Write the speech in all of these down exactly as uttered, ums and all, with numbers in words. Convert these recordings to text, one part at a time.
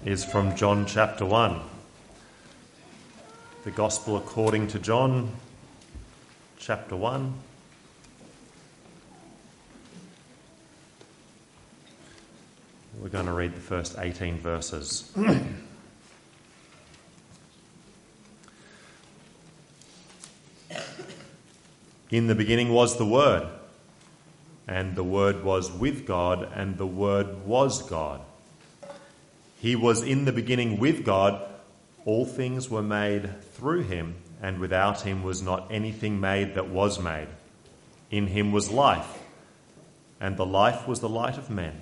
is from John chapter one. The Gospel according to John chapter one. We're going to read the first eighteen verses. In the beginning was the Word, and the Word was with God, and the Word was God. He was in the beginning with God. All things were made through him, and without him was not anything made that was made. In him was life, and the life was the light of men.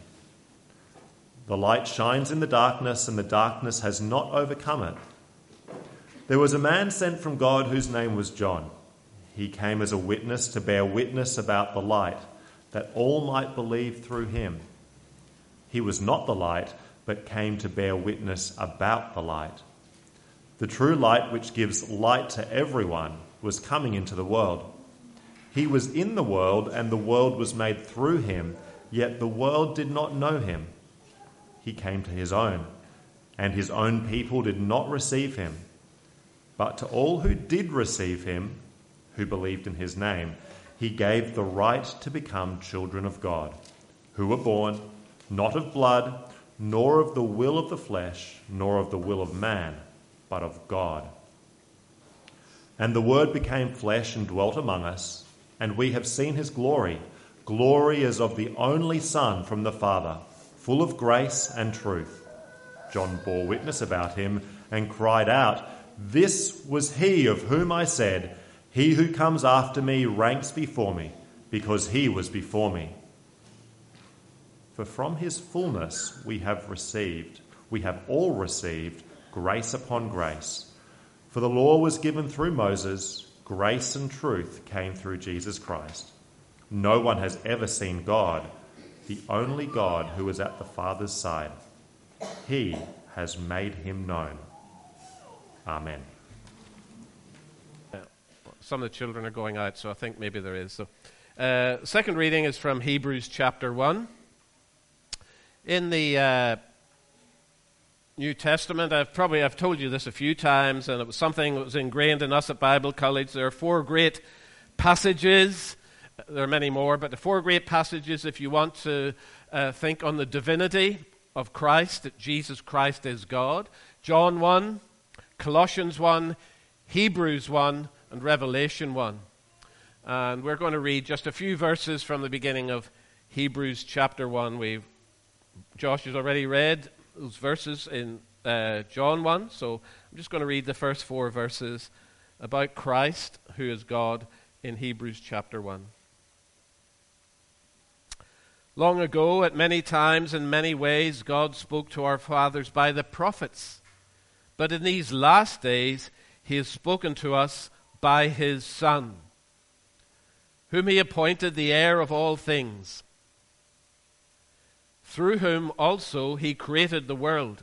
The light shines in the darkness, and the darkness has not overcome it. There was a man sent from God whose name was John. He came as a witness to bear witness about the light, that all might believe through him. He was not the light, but came to bear witness about the light. The true light, which gives light to everyone, was coming into the world. He was in the world, and the world was made through him, yet the world did not know him. He came to his own, and his own people did not receive him. But to all who did receive him, who believed in his name, he gave the right to become children of God, who were born not of blood, nor of the will of the flesh, nor of the will of man, but of God. And the Word became flesh and dwelt among us, and we have seen his glory, glory as of the only Son from the Father, full of grace and truth. John bore witness about him and cried out, "This was he of whom I said, 'He who comes after me ranks before me, because he was before me.' For from his fullness we have received, we have all received grace upon grace. For the law was given through Moses, grace and truth came through Jesus Christ. No one has ever seen God, the only God who is at the Father's side. He has made him known." Amen. Some of the children are going out, so I think maybe there is. So, uh, second reading is from Hebrews chapter one. In the uh, New Testament, I've probably I've told you this a few times, and it was something that was ingrained in us at Bible College. There are four great passages. There are many more, but the four great passages, if you want to uh, think on the divinity of Christ, that Jesus Christ is God. John one, Colossians one, Hebrews one, and Revelation one. And we're going to read just a few verses from the beginning of Hebrews chapter one. We've Josh has already read those verses in uh, John one, so I'm just going to read the first four verses about Christ, who is God, in Hebrews chapter one. Long ago, at many times and many ways, God spoke to our fathers by the prophets. But in these last days, he has spoken to us by his Son, whom he appointed the heir of all things, through whom also he created the world.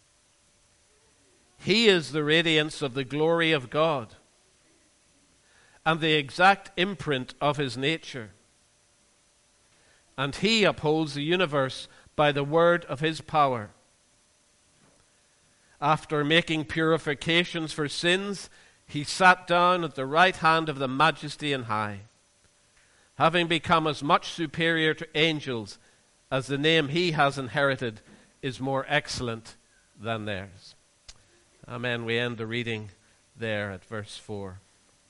He is the radiance of the glory of God and the exact imprint of his nature. And he upholds the universe by the word of his power. After making purifications for sins, he sat down at the right hand of the Majesty on high, having become as much superior to angels as the name he has inherited is more excellent than theirs. Amen. We end the reading there at verse four.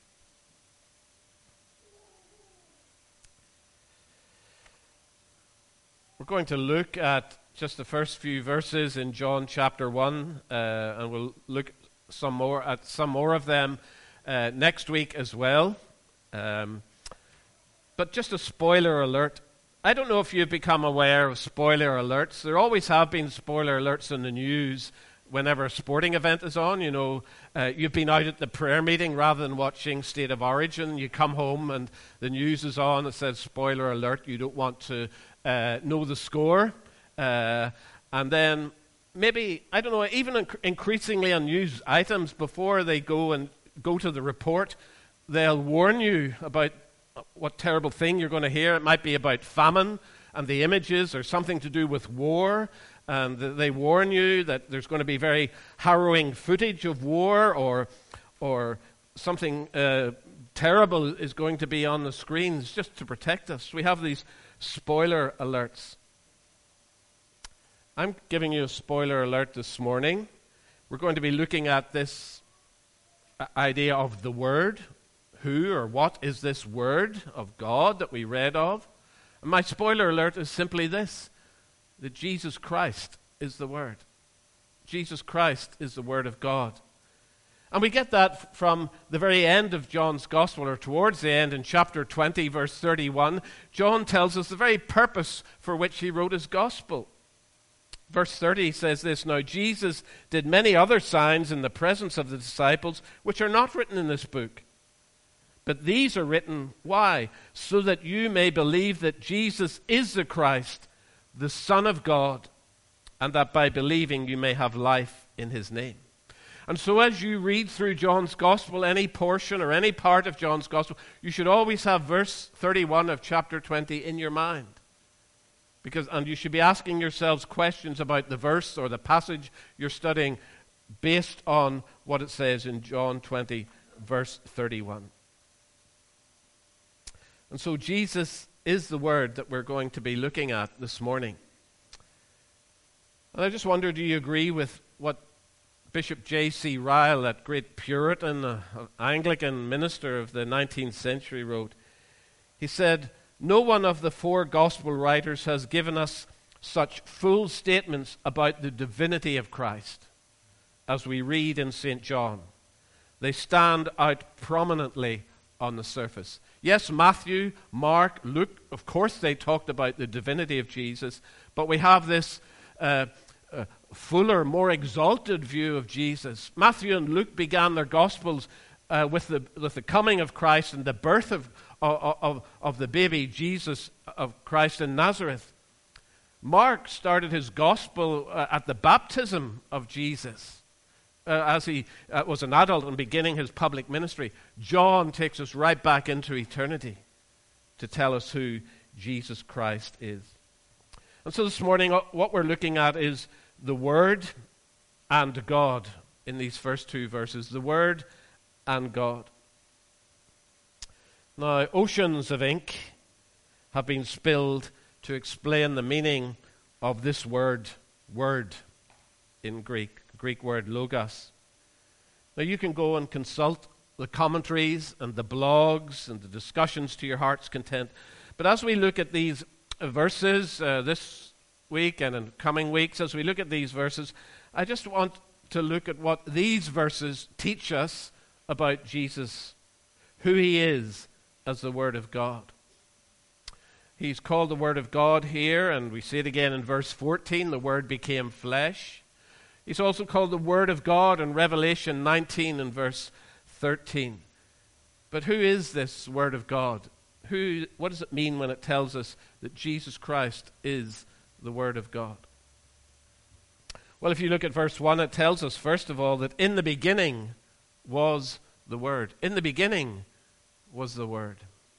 We're going to look at just the first few verses in John chapter one, uh, and we'll look some more at some more of them uh, next week as well. Um, but just a spoiler alert. I don't know if you've become aware of spoiler alerts. There always have been spoiler alerts in the news whenever a sporting event is on. You know, uh, you've been out at the prayer meeting rather than watching State of Origin. You come home and the news is on. It says spoiler alert. You don't want to uh, know the score. Uh, and then maybe, I don't know, even inc- increasingly on news items, before they go and go to the report, they'll warn you about what terrible thing you're going to hear. It might be about famine and the images, or something to do with war. and they warn you that there's going to be very harrowing footage of war, or, or something uh, terrible is going to be on the screens just to protect us. We have these spoiler alerts. I'm giving you a spoiler alert this morning. We're going to be looking at this idea of the Word. Who or what is this Word of God that we read of? And my spoiler alert is simply this, that Jesus Christ is the Word. Jesus Christ is the Word of God. And we get that f- from the very end of John's Gospel, or towards the end in chapter twenty, verse thirty-one. John tells us the very purpose for which he wrote his Gospel. Verse thirty says this, "Now Jesus did many other signs in the presence of the disciples, which are not written in this book. But these are written," why? "So that you may believe that Jesus is the Christ, the Son of God, and that by believing you may have life in his name." And so as you read through John's Gospel, any portion or any part of John's Gospel, you should always have verse thirty-one of chapter twenty in your mind. Because, and you should be asking yourselves questions about the verse or the passage you're studying based on what it says in John twenty, verse thirty-one. And so Jesus is the Word that we're going to be looking at this morning. And I just wonder, do you agree with what Bishop J C Ryle, that great Puritan, uh, Anglican minister of the nineteenth century, wrote? He said, "No one of the four gospel writers has given us such full statements about the divinity of Christ as we read in Saint John. They stand out prominently on the surface." Yes, Matthew, Mark, Luke, of course they talked about the divinity of Jesus, but we have this uh, uh, fuller, more exalted view of Jesus. Matthew and Luke began their Gospels uh, with, the, with the coming of Christ and the birth of, of, of, of the baby Jesus of Christ in Nazareth. Mark started his Gospel uh, at the baptism of Jesus. Uh, as he uh, was an adult and beginning his public ministry. John takes us right back into eternity to tell us who Jesus Christ is. And so this morning, uh, what we're looking at is the Word and God in these first two verses. The Word and God. Now, oceans of ink have been spilled to explain the meaning of this word, word, in Greek. Greek word logos. Now you can go and consult the commentaries and the blogs and the discussions to your heart's content. But as we look at these verses uh, this week and in coming weeks, as we look at these verses, I just want to look at what these verses teach us about Jesus, who he is as the Word of God. He's called the Word of God here, and we see it again in verse fourteen, the Word became flesh. He's also called the Word of God in Revelation nineteen and verse thirteen. But who is this Word of God? Who? What does it mean when it tells us that Jesus Christ is the Word of God? Well, if you look at verse one, it tells us, first of all, that in the beginning was the Word. In the beginning was the Word.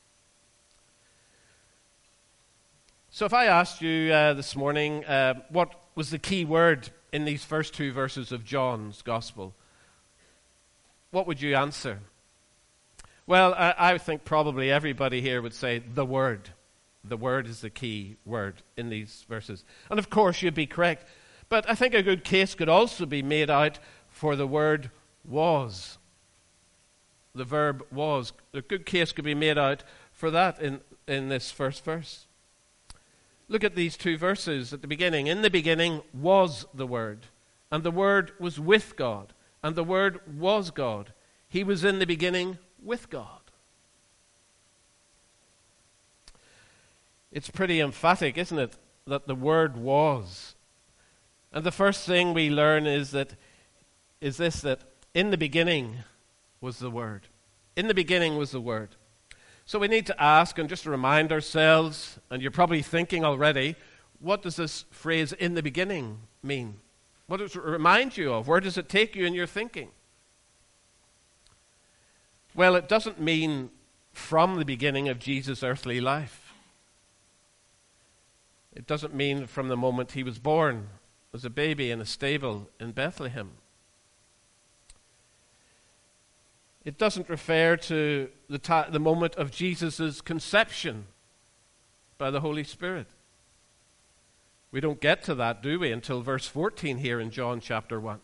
So if I asked you uh, this morning uh, what was the key word in these first two verses of John's Gospel, what would you answer? Well, I, I think probably everybody here would say the Word. The Word is the key word in these verses. And of course, you'd be correct. But I think a good case could also be made out for the word was. The verb was. A good case could be made out for that in, in this first verse. Look at these two verses at the beginning. In the beginning was the Word, and the Word was with God, and the Word was God. He was in the beginning with God. It's pretty emphatic, isn't it, that the Word was. And the first thing we learn is that is this, that in the beginning was the Word. In the beginning was the Word. So we need to ask and just remind ourselves, and you're probably thinking already, what does this phrase "in the beginning" mean? What does it remind you of? Where does it take you in your thinking? Well, it doesn't mean from the beginning of Jesus' earthly life. It doesn't mean from the moment he was born as a baby in a stable in Bethlehem. It doesn't refer to the, ta- the moment of Jesus' conception by the Holy Spirit. We don't get to that, do we, until verse fourteen here in John chapter one.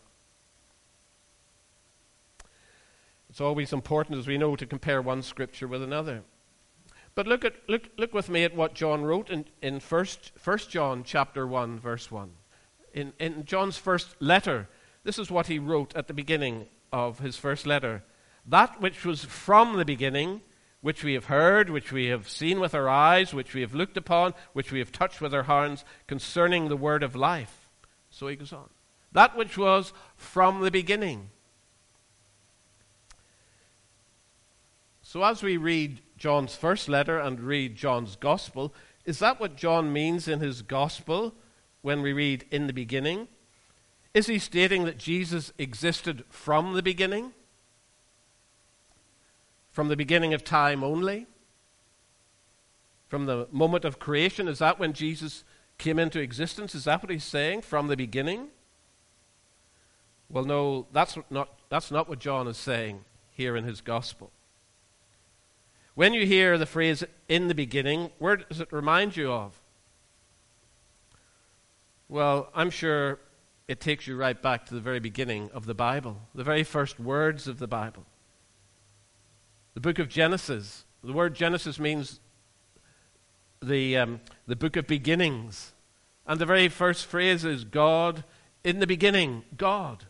It's always important, as we know, to compare one scripture with another. But look at look look with me at what John wrote in, in first, first John chapter one, verse one. In, in John's first letter, this is what he wrote at the beginning of his first letter. That which was from the beginning, which we have heard, which we have seen with our eyes, which we have looked upon, which we have touched with our hands, concerning the word of life. So he goes on. That which was from the beginning. So as we read John's first letter and read John's gospel, is that what John means in his gospel when we read in the beginning? Is he stating that Jesus existed from the beginning? From the beginning of time only? From the moment of creation? Is that when Jesus came into existence? Is that what he's saying? From the beginning? Well, no, that's not, that's not what John is saying here in his gospel. When you hear the phrase, in the beginning, where does it remind you of? Well, I'm sure it takes you right back to the very beginning of the Bible, the very first words of the Bible. The book of Genesis. The word Genesis means the, um, the book of beginnings. And the very first phrase is God, in the beginning, God.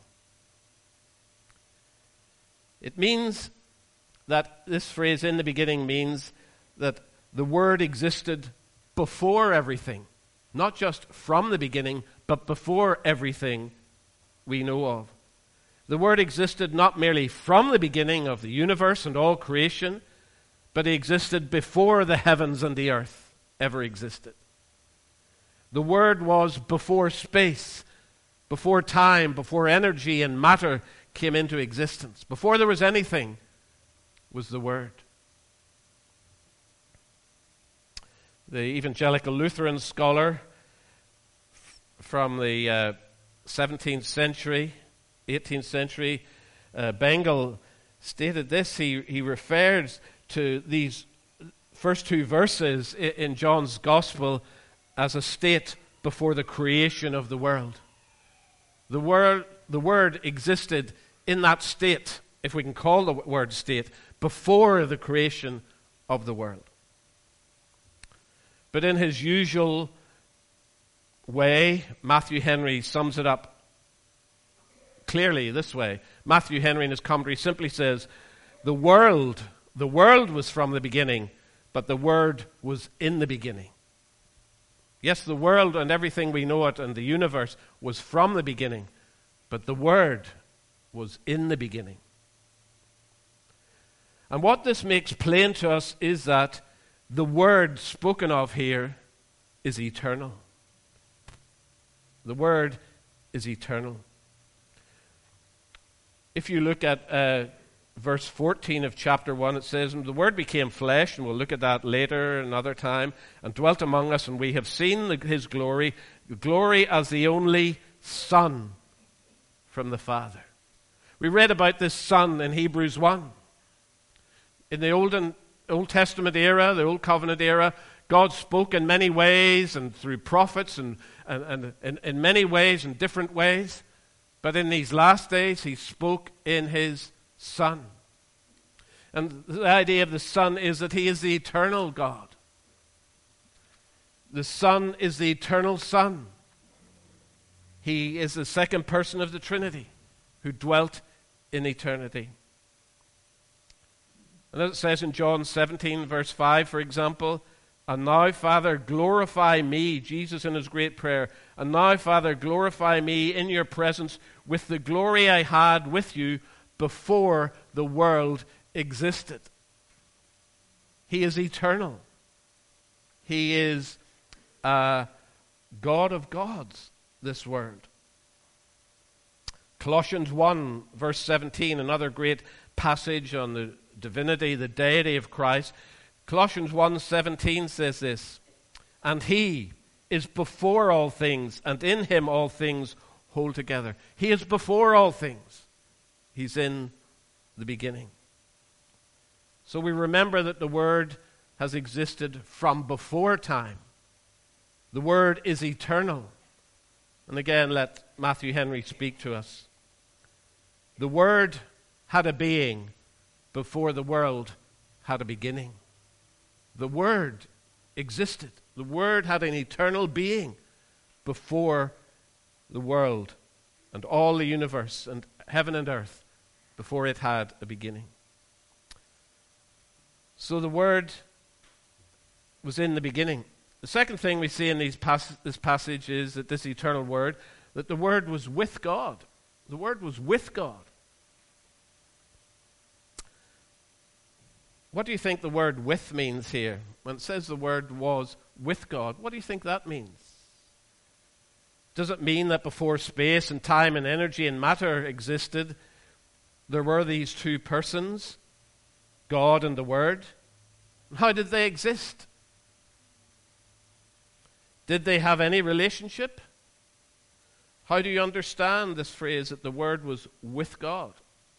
It means that this phrase, in the beginning, means that the Word existed before everything. Not just from the beginning, but before everything we know of. The Word existed not merely from the beginning of the universe and all creation, but He existed before the heavens and the earth ever existed. The Word was before space, before time, before energy and matter came into existence. Before there was anything, was the Word. The evangelical Lutheran scholar f- from the uh, seventeenth century, eighteenth century, uh, Bengel stated this. He, he referred to these first two verses in, in John's Gospel as a state before the creation of the world. The word, the word existed in that state, if we can call the word state, before the creation of the world. But in his usual way, Matthew Henry sums it up clearly this way. Matthew Henry in his commentary simply says, the world, the world was from the beginning, but the Word was in the beginning. Yes, the world and everything we know it and the universe was from the beginning, but the Word was in the beginning. And what this makes plain to us is that the Word spoken of here is eternal. The Word is eternal. If you look at uh, verse fourteen of chapter one, it says, the Word became flesh, and we'll look at that later another time, and dwelt among us, and we have seen the, His glory, glory as the only Son from the Father. We read about this Son in Hebrews one. In the Old, and, Old Testament era, the Old Covenant era, God spoke in many ways and through prophets and, and, and, and in many ways and different ways. But in these last days, He spoke in His Son. And the idea of the Son is that He is the eternal God. The Son is the eternal Son. He is the second person of the Trinity who dwelt in eternity. And as it says in John seventeen, verse five, for example, and now, Father, glorify me, Jesus in His great prayer, and now, Father, glorify me in your presence with the glory I had with you before the world existed. He is eternal. He is uh, God of gods, this Word. Colossians one, verse seventeen, another great passage on the divinity, the deity of Christ. Colossians one seventeen says this, and He, is before all things, and in him all things hold together. He is before all things. He's in the beginning. So we remember that the Word has existed from before time. The Word is eternal. And again, let Matthew Henry speak to us. The Word had a being before the world had a beginning. The Word existed. The Word had an eternal being before the world and all the universe and heaven and earth, before it had a beginning. So the Word was in the beginning. The second thing we see in these pas- this passage is that this eternal Word, that the Word was with God. The Word was with God. What do you think the word with means here? When it says the Word was with God, what do you think that means? Does it mean that before space and time and energy and matter existed, there were these two persons, God and the Word? How did they exist? Did they have any relationship? How do you understand this phrase that the Word was with God?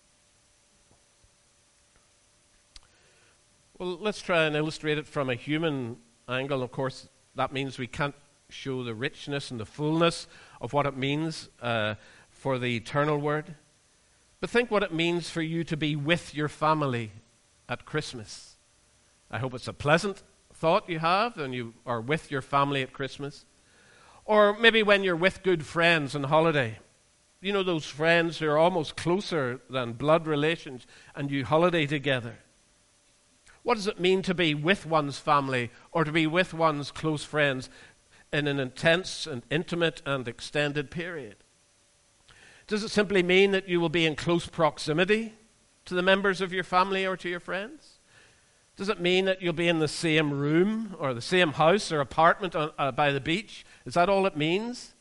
Well, let's try and illustrate it from a human angle. Of course, that means we can't show the richness and the fullness of what it means uh, for the eternal Word. But think what it means for you to be with your family at Christmas. I hope it's a pleasant thought you have and you are with your family at Christmas. Or maybe when you're with good friends on holiday. You know, those friends who are almost closer than blood relations, and you holiday together. What does it mean to be with one's family or to be with one's close friends in an intense and intimate and extended period? Does it simply mean that you will be in close proximity to the members of your family or to your friends? Does it mean that you'll be in the same room or the same house or apartment on, uh, by the beach? Is that all it means?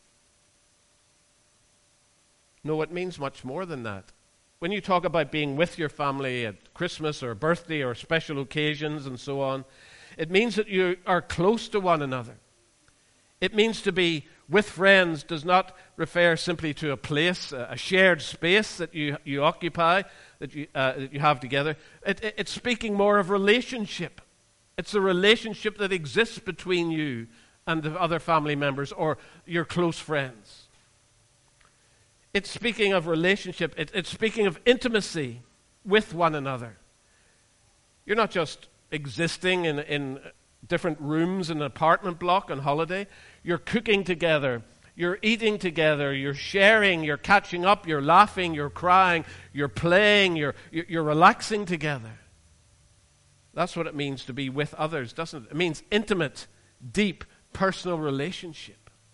No, it means much more than that. When you talk about being with your family at Christmas or birthday or special occasions and so on, it means that you are close to one another. It means to be with friends does not refer simply to a place, a shared space that you, you occupy, that you, uh, that you have together. It, it, it's speaking more of relationship. It's a relationship that exists between you and the other family members or your close friends. It's speaking of relationship. It, it's speaking of intimacy with one another. You're not just existing in, in different rooms in an apartment block on holiday. You're cooking together. You're eating together. You're sharing. You're catching up. You're laughing. You're crying. You're playing. You're, you're, you're relaxing together. That's what it means to be with others, doesn't it? It means intimate, deep, personal relationship.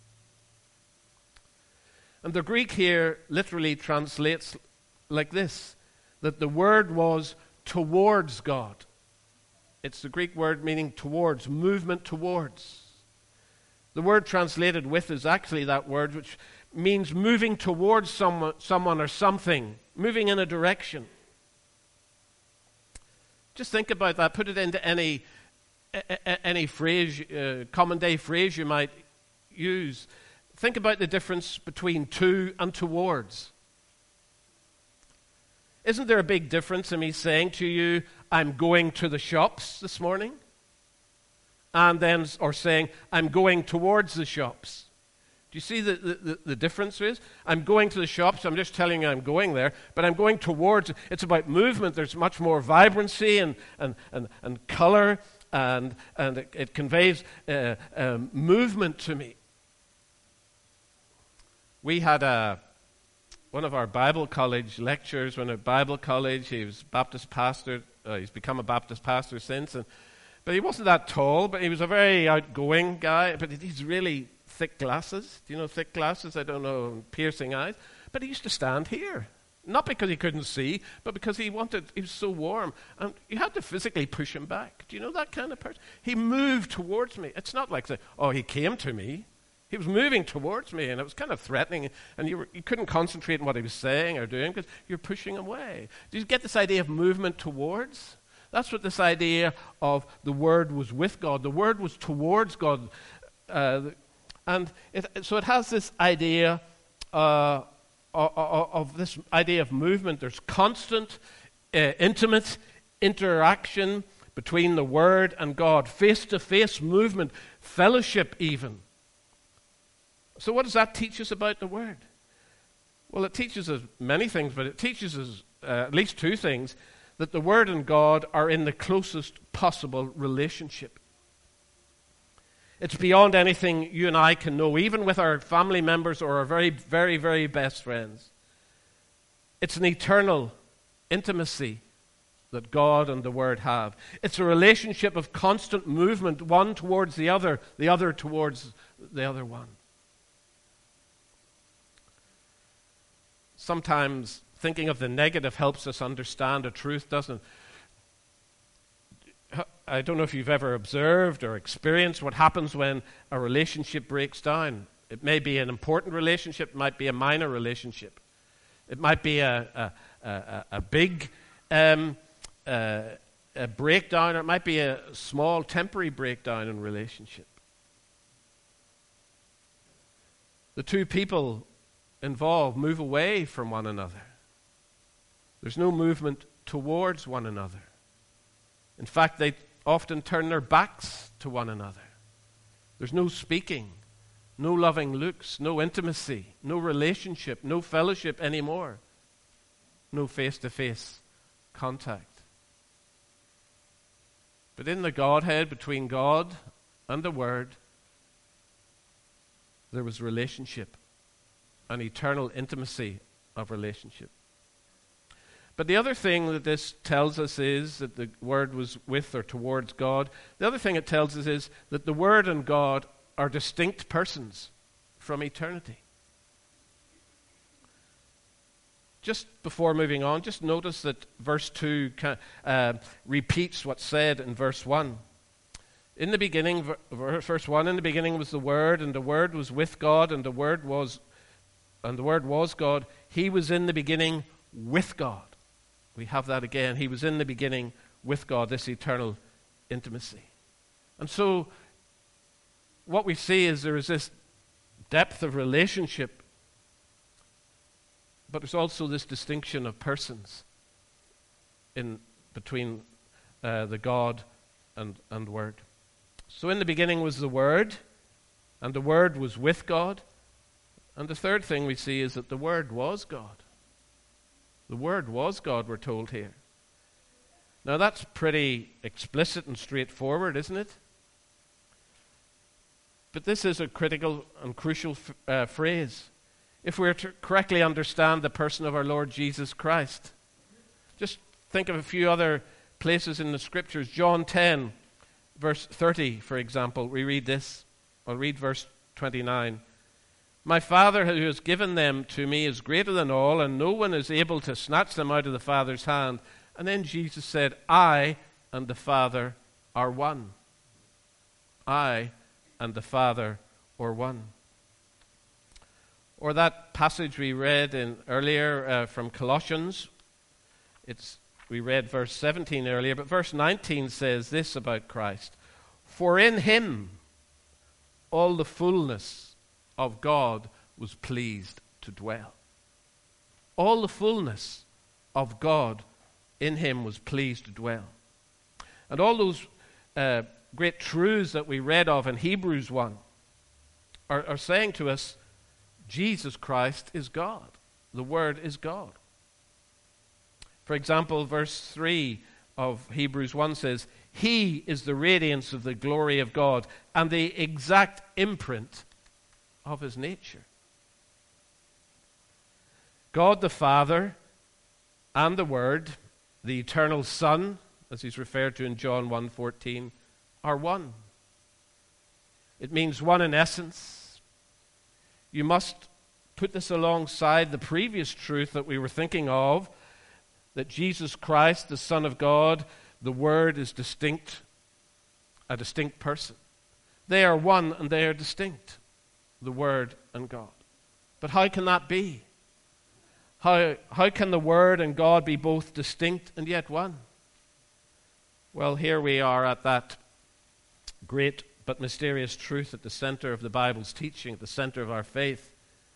And the Greek here literally translates like this, that the Word was towards God. It's the Greek word meaning towards, movement towards. The word translated with is actually that word which means moving towards someone, someone or something, moving in a direction. Just think about that. Put it into any, any phrase, uh, common day phrase you might use. Think about the difference between to and towards. Isn't there a big difference in me saying to you, I'm going to the shops this morning? And then, or saying, I'm going towards the shops. Do you see the, the, the difference is? I'm going to the shops, I'm just telling you I'm going there, but I'm going towards, it's about movement. There's much more vibrancy and, and, and, and color, and, and it, it conveys uh, um, movement to me. We had a, one of our Bible college lecturers, when at Bible college, he was Baptist pastor, uh, he's become a Baptist pastor since, and, but he wasn't that tall, but he was a very outgoing guy, but he's really thick glasses. Do you know thick glasses? I don't know, piercing eyes. But he used to stand here. Not because he couldn't see, but because he wanted, he was so warm. And you had to physically push him back. Do you know that kind of person? He moved towards me. It's not like, say, oh, he came to me. He was moving towards me, and it was kind of threatening, and you, were, you couldn't concentrate on what he was saying or doing because you're pushing him away. Do you get this idea of movement towards? That's what this idea of the Word was with God. The Word was towards God. Uh, And it, so it has this idea uh, of, of this idea of movement. There's constant, uh, intimate interaction between the Word and God, face-to-face movement, fellowship even. So what does that teach us about the Word? Well, it teaches us many things, but it teaches us uh, at least two things, that the Word and God are in the closest possible relationship. It's beyond anything you and I can know, even with our family members or our very, very, very best friends. It's an eternal intimacy that God and the Word have. It's a relationship of constant movement, one towards the other, the other towards the other one. Sometimes thinking of the negative helps us understand the truth, doesn't it? I don't know if you've ever observed or experienced what happens when a relationship breaks down. It may be an important relationship, it might be a minor relationship. It might be a, a, a, a big um, uh, a breakdown, or it might be a small temporary breakdown in relationship. The two people involved move away from one another. There's no movement towards one another. In fact, they often turn their backs to one another. There's no speaking, no loving looks, no intimacy, no relationship, no fellowship anymore. No face-to-face contact. But in the Godhead, between God and the Word, there was relationship, an eternal intimacy of relationship. But the other thing that this tells us is that the Word was with or towards God. The other thing it tells us is that the Word and God are distinct persons from eternity. Just before moving on, just notice that verse two uh, repeats what's said in verse one. In the beginning, verse one, in the beginning was the Word, and the Word was with God, and the Word was, and the Word was God. He was in the beginning with God. We have that again. He was in the beginning with God, this eternal intimacy. And so what we see is there is this depth of relationship, but there's also this distinction of persons in between uh, the God and, and Word. So in the beginning was the Word, and the Word was with God. And the third thing we see is that the Word was God. The Word was God, we're told here. Now that's pretty explicit and straightforward, isn't it? But this is a critical and crucial f- uh, phrase. If we're to correctly understand the person of our Lord Jesus Christ. Just think of a few other places in the Scriptures. John ten, verse thirty, for example, we read this. I'll read verse twenty-nine. My Father who has given them to me is greater than all, and no one is able to snatch them out of the Father's hand. And then Jesus said, I and the Father are one. I and the Father are one. Or that passage we read in earlier uh, from Colossians. It's we read verse seventeen earlier, but verse nineteen says this about Christ. For in him all the fullness of God was pleased to dwell. All the fullness of God in him was pleased to dwell. And all those uh, great truths that we read of in Hebrews one are, are saying to us, Jesus Christ is God. The Word is God. For example, verse three of Hebrews one says, He is the radiance of the glory of God and the exact imprint of his nature. God the Father and the Word, the eternal Son, as he's referred to in John one fourteen, are one. It means one in essence. You must put this alongside the previous truth that we were thinking of, that Jesus Christ, the Son of God, the Word is distinct, a distinct person. They are one and they are distinct. The Word and God. But how can that be? How, how can the Word and God be both distinct and yet one? Well, here we are at that great but mysterious truth at the center of the Bible's teaching, at the center of our faith.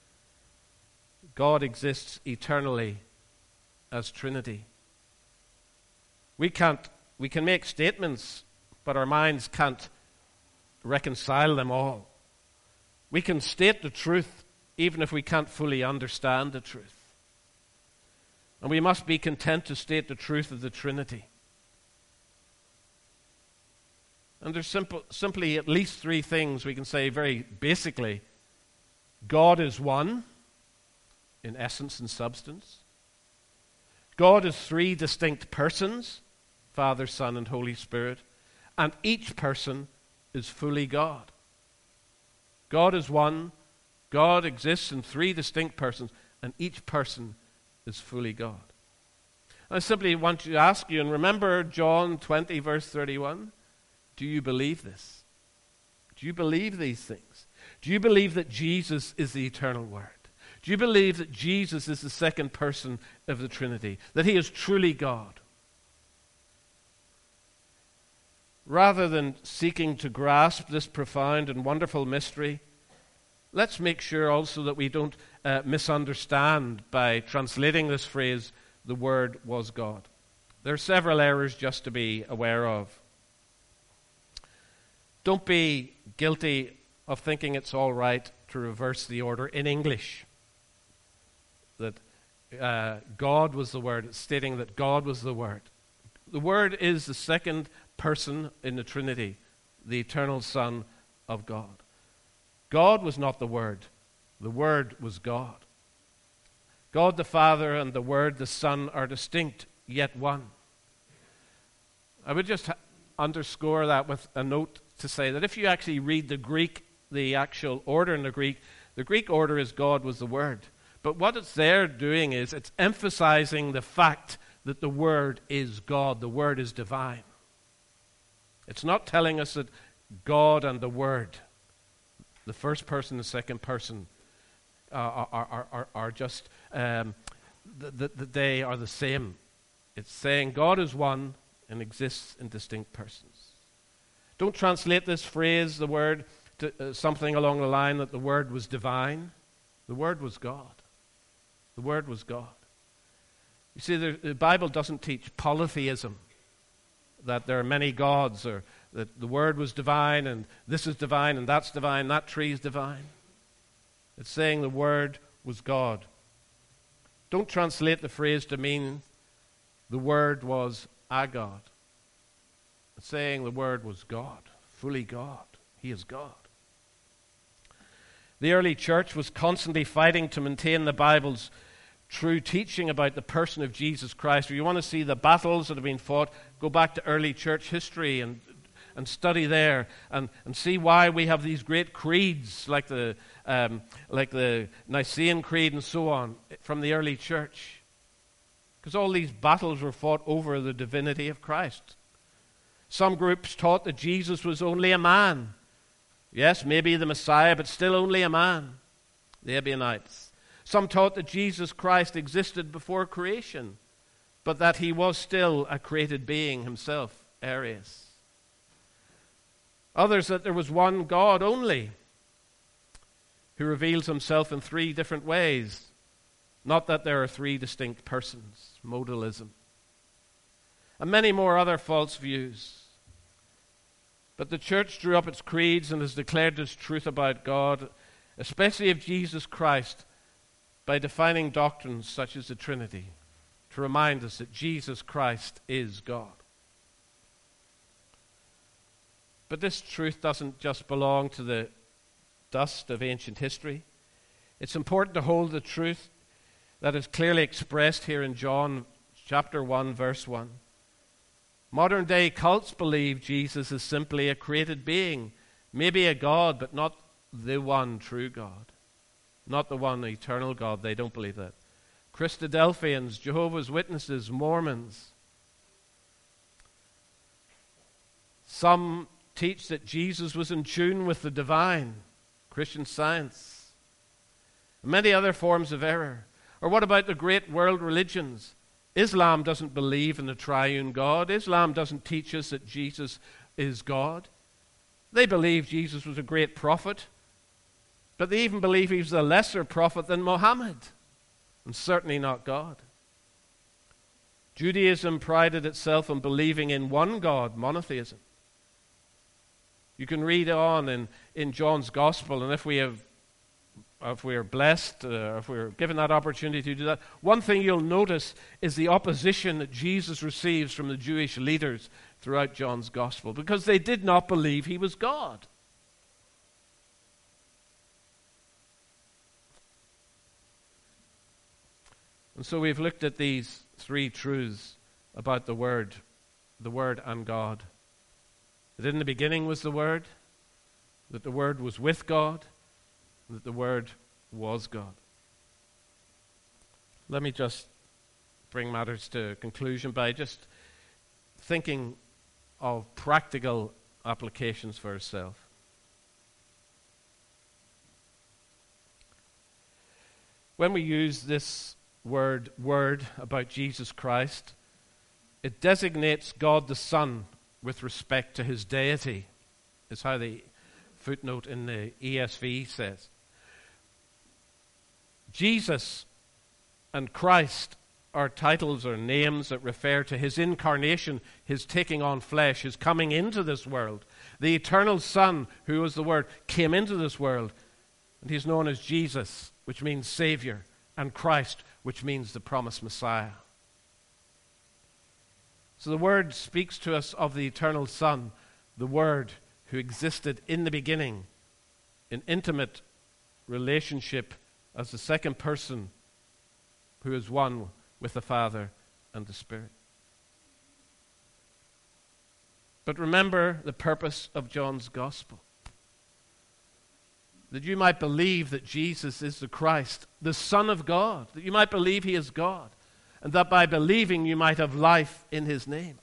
God exists eternally as Trinity. We can't, we can make statements, but our minds can't reconcile them all. We can state the truth even if we can't fully understand the truth. And we must be content to state the truth of the Trinity. And there's simple, simply at least three things we can say very basically. God is one in essence and substance. God is three distinct persons, Father, Son, and Holy Spirit, and each person is fully God. God is one, God exists in three distinct persons, and each person is fully God. I simply want to ask you, and remember John twenty, verse thirty-one, do you believe this? Do you believe these things? Do you believe that Jesus is the eternal Word? Do you believe that Jesus is the second person of the Trinity, that he is truly God? Rather than seeking to grasp this profound and wonderful mystery, let's make sure also that we don't uh, misunderstand by translating this phrase, the Word was God. There are several errors just to be aware of. Don't be guilty of thinking it's all right to reverse the order in English. That uh, God was the Word, stating that God was the Word. The Word is the second person in the Trinity, the eternal Son of God. God was not the Word. The Word was God. God the Father and the Word the Son are distinct, yet one. I would just ha- underscore that with a note to say that if you actually read the Greek, the actual order in the Greek, the Greek order is God was the Word. But what it's there doing is it's emphasizing the fact that the Word is God. The Word is divine. It's not telling us that God and the Word, the first person and the second person, uh, are, are, are, are just, um, that the, they are the same. It's saying God is one and exists in distinct persons. Don't translate this phrase, the word, to uh, something along the line that the Word was divine. The Word was God. The Word was God. You see, the, the Bible doesn't teach polytheism, that there are many gods, or that the Word was divine, and this is divine, and that's divine, that tree is divine. It's saying the Word was God. Don't translate the phrase to mean the Word was a God. It's saying the Word was God, fully God. He is God. The early church was constantly fighting to maintain the Bible's true teaching about the person of Jesus Christ. If you want to see the battles that have been fought, go back to early church history and and study there and, and see why we have these great creeds like the um, like the Nicene Creed and so on from the early church. Because all these battles were fought over the divinity of Christ. Some groups taught that Jesus was only a man. Yes, maybe the Messiah, but still only a man. The Ebionites. Some taught that Jesus Christ existed before creation, but that he was still a created being himself, Arius. Others that there was one God only, who reveals himself in three different ways. Not that there are three distinct persons, modalism. And many more other false views. But the church drew up its creeds and has declared this truth about God, especially of Jesus Christ, by defining doctrines such as the Trinity, to remind us that Jesus Christ is God. But this truth doesn't just belong to the dust of ancient history. It's important to hold the truth that is clearly expressed here in John chapter one, verse one. Modern day cults believe Jesus is simply a created being, maybe a God, but not the one true God. Not the one eternal God. They don't believe that. Christadelphians, Jehovah's Witnesses, Mormons. Some teach that Jesus was in tune with the divine, Christian Science. Many other forms of error. Or what about the great world religions? Islam doesn't believe in the triune God. Islam doesn't teach us that Jesus is God. They believe Jesus was a great prophet, but they even believe he was a lesser prophet than Muhammad, and certainly not God. Judaism prided itself on believing in one God, monotheism. You can read on in, in John's Gospel, and if we have, if we are blessed, uh, if we're given that opportunity to do that, one thing you'll notice is the opposition that Jesus receives from the Jewish leaders throughout John's Gospel, because they did not believe he was God. And so we've looked at these three truths about the Word, the Word and God. That in the beginning was the Word, that the Word was with God, and that the Word was God. Let me just bring matters to conclusion by just thinking of practical applications for ourselves. When we use this word, word about Jesus Christ, it designates God the Son with respect to his deity, is how the footnote in the E S V says. Jesus and Christ are titles or names that refer to his incarnation, his taking on flesh, his coming into this world. The eternal Son, who was the Word, came into this world, and he's known as Jesus, which means Savior, and Christ, which means the promised Messiah. So the Word speaks to us of the eternal Son, the Word who existed in the beginning, in intimate relationship as the second person who is one with the Father and the Spirit. But remember the purpose of John's Gospel. That you might believe that Jesus is the Christ, the Son of God, that you might believe he is God, and that by believing you might have life in his name.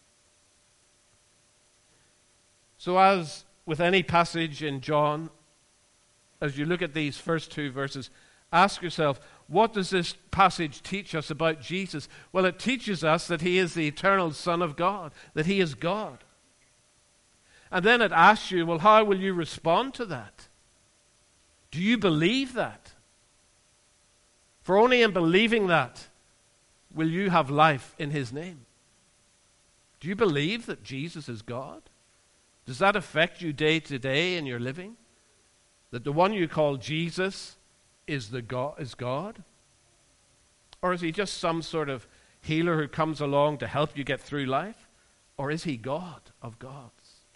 So as with any passage in John, as you look at these first two verses, ask yourself, what does this passage teach us about Jesus? Well, it teaches us that he is the eternal Son of God, that he is God. And then it asks you, well, how will you respond to that? Do you believe that? For only in believing that will you have life in his name. Do you believe that Jesus is God? Does that affect you day to day in your living? That the one you call Jesus is the God, is God? Or is he just some sort of healer who comes along to help you get through life? Or is he God of gods?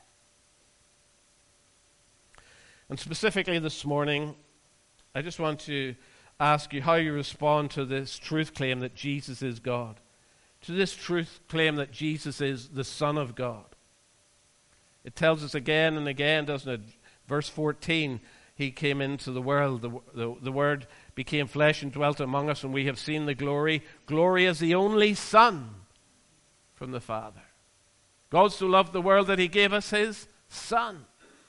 And specifically this morning, I just want to ask you how you respond to this truth claim that Jesus is God. To this truth claim that Jesus is the Son of God. It tells us again and again, doesn't it? Verse fourteen, he came into the world. The, the, the Word became flesh and dwelt among us, and we have seen the glory. Glory as the only Son from the Father. God so loved the world that he gave us his Son.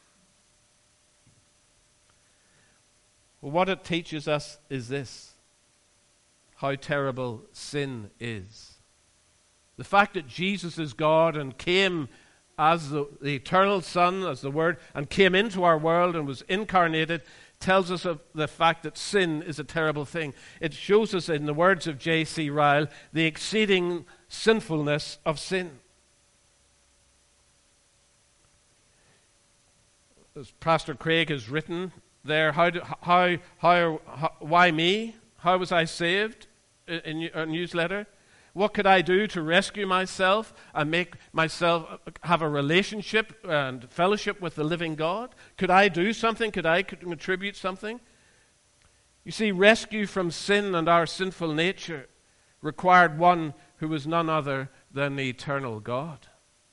Well, what it teaches us is this: how terrible sin is. The fact that Jesus is God and came as the, the eternal Son, as the Word, and came into our world and was incarnated, tells us of the fact that sin is a terrible thing. It shows us, in the words of J C Ryle, the exceeding sinfulness of sin. As Pastor Craig has written there, how, do, how, how, how, why me? How was I saved? In, in a newsletter. What could I do to rescue myself and make myself have a relationship and fellowship with the living God? Could I do something? Could I contribute something? You see, rescue from sin and our sinful nature required one who was none other than the eternal God.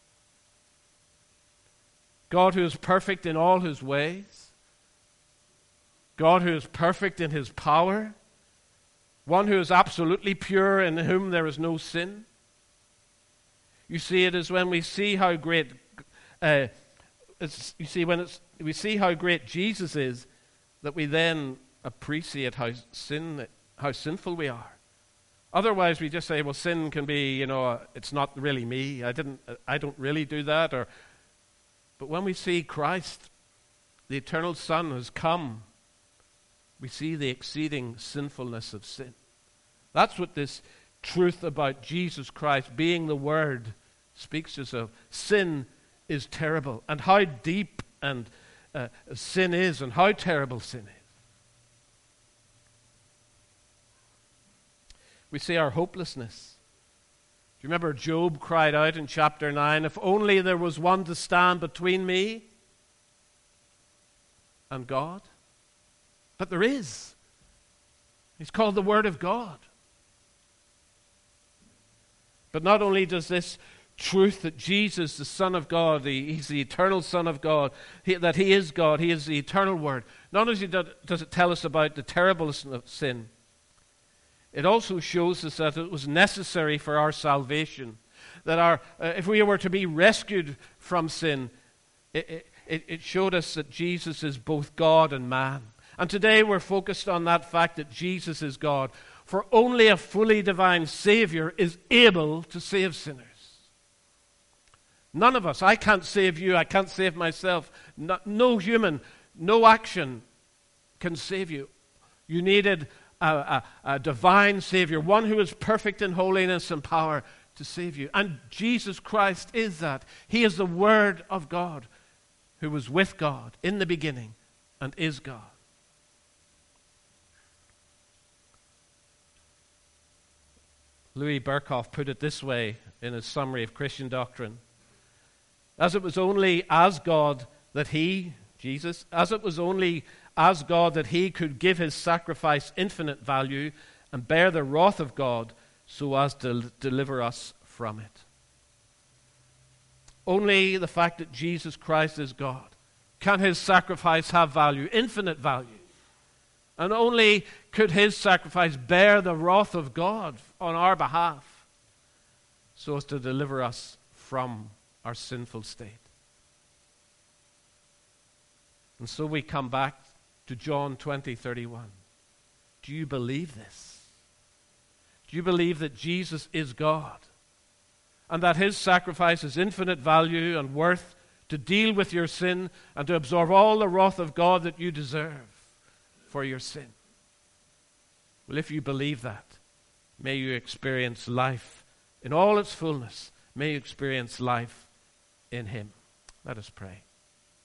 God who is perfect in all his ways. God who is perfect in his power. One who is absolutely pure, in whom there is no sin. You see, it is when we see how great, uh, it's, you see, when it's, we see how great Jesus is, that we then appreciate how sin, how sinful we are. Otherwise, we just say, well, sin can be, you know, it's not really me. I didn't, I don't really do that, or But when we see Christ, the eternal Son, has come, we see the exceeding sinfulness of sin. That's what this truth about Jesus Christ being the Word speaks to us of. Sin is terrible, and how deep and uh, sin is, and how terrible sin is. We see our hopelessness. Do you remember Job cried out in chapter nine, if only there was one to stand between me and God? But there is. He's called the Word of God. But not only does this truth that Jesus, the Son of God, the, He's the eternal Son of God, he, that He is God, He is the eternal Word, not only does it tell us about the terribleness of sin, it also shows us that it was necessary for our salvation. That our, uh, if we were to be rescued from sin, it, it, it showed us that Jesus is both God and man. And today we're focused on that fact that Jesus is God. For only a fully divine Savior is able to save sinners. None of us, I can't save you, I can't save myself. No, no human, no action can save you. You needed A, a, a divine Savior, one who is perfect in holiness and power to save you. And Jesus Christ is that. He is the Word of God who was with God in the beginning and is God. Louis Berkhoff put it this way in his summary of Christian doctrine. As it was only as God that He, Jesus, as it was only as God that He could give His sacrifice infinite value and bear the wrath of God so as to deliver us from it. Only the fact that Jesus Christ is God can His sacrifice have value, infinite value. And only could His sacrifice bear the wrath of God on our behalf so as to deliver us from our sinful state. And so we come back to John twenty thirty-one. Do you believe this? Do you believe that Jesus is God and that His sacrifice is infinite value and worth to deal with your sin and to absorb all the wrath of God that you deserve for your sin? Well, if you believe that, may you experience life in all its fullness. May you experience life in Him. Let us pray.